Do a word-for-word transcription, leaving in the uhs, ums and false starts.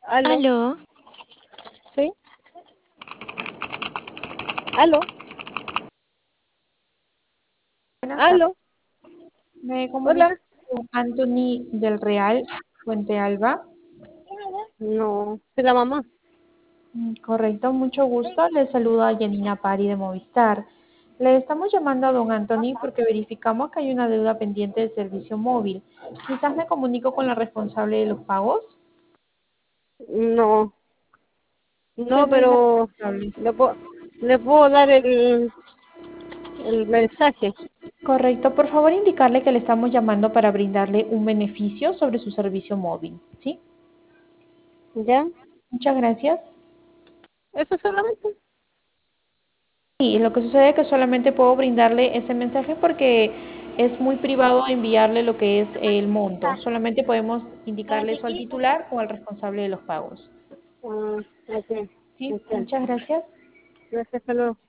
Aló, Aló, ¿sí? Aló, buenas tardes. aló, Me comunico hola. con Anthony del Real, Fuente Alba. No, soy la mamá. Mm, Correcto, mucho gusto. Le saluda Janina Pari de Movistar. Le estamos llamando a don Anthony porque verificamos que hay una deuda pendiente de servicio móvil. Quizás me comunico con la responsable de los pagos. No, Usted no, no es la pero responsable. le puedo, le puedo dar el, el mensaje, Correcto, por favor indicarle que le estamos llamando para brindarle un beneficio sobre su servicio móvil. ¿Sí? ¿ya? Muchas gracias. Eso solamente. Y lo que sucede es que solamente puedo brindarle ese mensaje porque es muy privado enviarle lo que es el monto. Solamente podemos indicarle eso al titular o al responsable de los pagos. Ah, ok, ¿Sí? entiendo. Muchas gracias. Gracias, hasta luego.